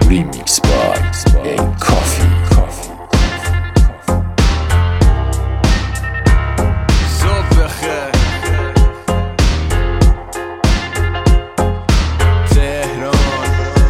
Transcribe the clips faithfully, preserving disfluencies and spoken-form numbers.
Remix by A Coffee. صبح خیر تهران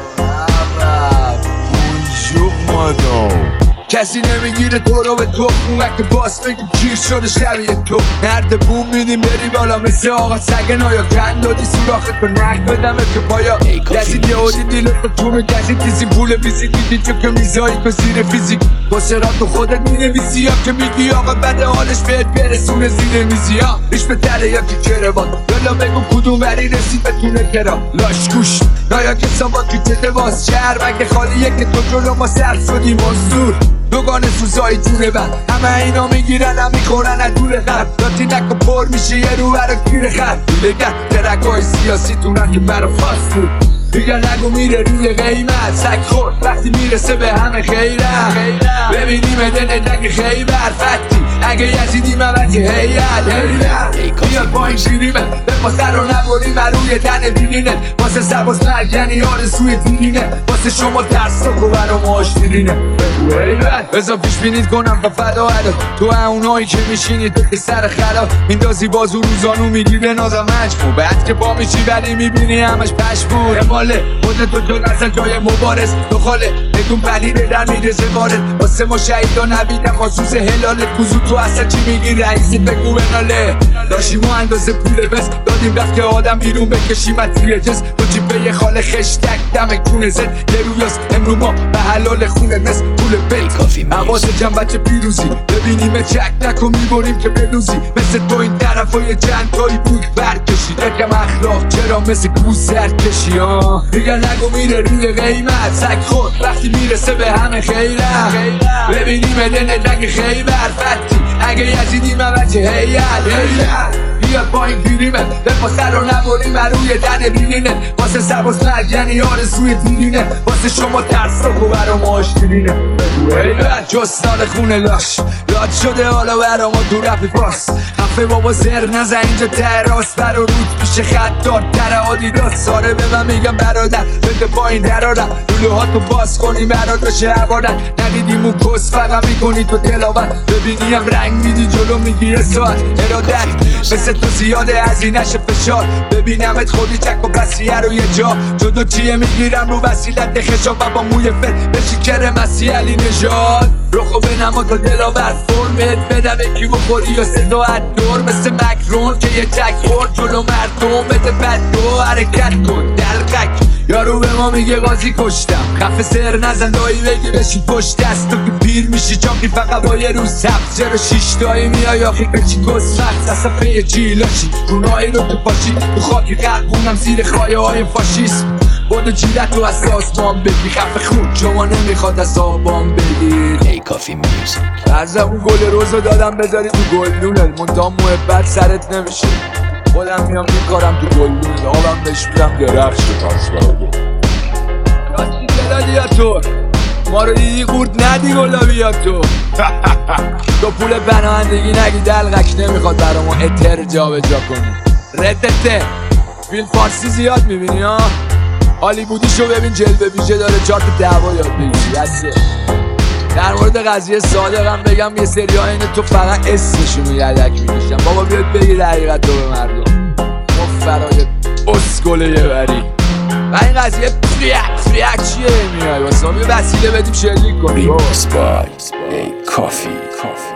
عرب بونجور مادام کسی نمیگیره تو رو به تو خونک باس بگیم گیر شده شبیه تو نرد بوم میدیم بری بالا مثل آقا سگن آیا کن دادی سوراخت رو نک بدم تو پایا کسی دیودی دیلت رو تو میگذی تیزی پول بیزی دیدی تو که میزایی که زیر فیزیک واسه را تو خودت مینویسی یا که میگی آقا بده حالش بهت برسونه زیر میزی ها ریش به تره یا که کروان یالا بگو کدوم وری رسید بتونه کرا لاش کوش نایا که سابا که تده باز شهر مگه خالیه که تو جلو ما سر شدی مزدور دوگانه سوزایی جونه بند همه اینا میگیرن هم میخورن از دور غرب لاتی نکو پر میشه یه رو برا گیر خرد دیگه درک های سیاسی تونن که برا فاست بود دیگه نگو میره روی قیمت سک خورد وقتی میرسه به همه خیرم ببینیم دنه نگه خیبر فتی اگه یزیدی ممتی هیت بیاد با این شیریمه به ما سر رو نبوریم روی تن بینینه واسه سباز مرگنی آرزوی دینینه واسه شما ترس رو برا ماش دیرینه بزا پیش بینید کنم و فدا علا تو اونایی که میشینید به سر خلا میندازی بازو روزانو میگیره نازم مجمو بعد که با میشی ولی میبینی همش پش بود اماله خودت تو جا نزل جای مبارز تو خاله بدون پلیده در میرزه وارد واسه ما شهیدا نبیدم خصوص هلاله کوزو تو اصلا چی میگی رئیسی بگو بناله داشتی ما اندازه پول بس دادیم رفت که آدم بیرون بکشیمت توی جس تو جیبه یه خاله خشتک دم کونه زد یه رویاست امرو ما به حلال خونه مثل پول بیت حواس جمع بچه پیروزی ببینیم چک نکن میبریم که بدوزی مثل تو این طرف های چند تایی بود برکشی یکم اخلاق چرا مثل کوز سرکشی ها دیگه نگو میره روی قیمت سک خود وقتی میرسه به همه خیرم ببینیم دنه نگه خیبر فتی اگه یزیدی ممتی هیت بیاد با این پیریمه به ما سر رو نبوریم روی تن بینینه واسه سباز مرگنی آرزوی دینینه واسه شما ترس رو برا ماش دیرینه جستان خونه لاش لاد شده حالا برا ما تو رفی پاس خفه بابا زر نزن اینجا تراس برا رود پیش خط دار تر آدیداس ساره به من میگم برادر بده پایین درارم لولو ها تو باز کنی برا داشه عبادت ندیدیم اون کس فقط میکنی تو تلاوت ببینیم رنگ میدی جلو میگی یه ساعت ارادت مثل تو زیاده از این نشه فشار ببینمت خودی چک و بسیه رو یه جا جدو چیه میگیرم رو وسیلت خشاب و با موی فر بشی کر مسیح علی نژاد رخو به نما تا دلاور فرمت بدم اکی بخوری یا صدا دور مثل مکرون که یه چک خورد جلو مردم بده بد دو حرکت کن دلقک یارو به ما میگه قاضی کشتم خفه سر نزن دایی بگی بشی پشت دست تو که پیر میشی چاقی فقط با یه روز سبز چرا شیش دایی میای آخی کچی کس وقت اصلا پی جیلاشی رونایی رو تو پاشی تو خاکی قلبونم زیر خایه های فاشیسم بودو جیلت رو از آسمان بگی خفه خون شما نمیخواد از آبان بگیر A Coffee Music. از اون گل روزو دادم بذاری تو گلدونت منتها محبت سرت نمیشه خودم میام میکارم تو گلدونت آبم بهش میدم درخش تاس برده راستی دلالیات تو ما رو دیدی قورد ندی گلابیات تو تو پول پناهندگی نگی دلقک نمیخواد برا ما اتر جا به جا کنی ردته فیلم فارسی زیاد میبینی ها هالیوودیشو ببین جلوه ویژه داره چهار تا دعوا یاد بگیری بسه در مورد قضیه صادقم بگم یه سری ها اینه تو فقط اسمشونو یدک میکشن بابا بیاد بگیر حقیقت رو به مردم مفرای اسکل یه بری و این قضیه فریک فریک چیه میای واسه ما یه وسیله بدیم شلیک کنیم Remix by A Coffee.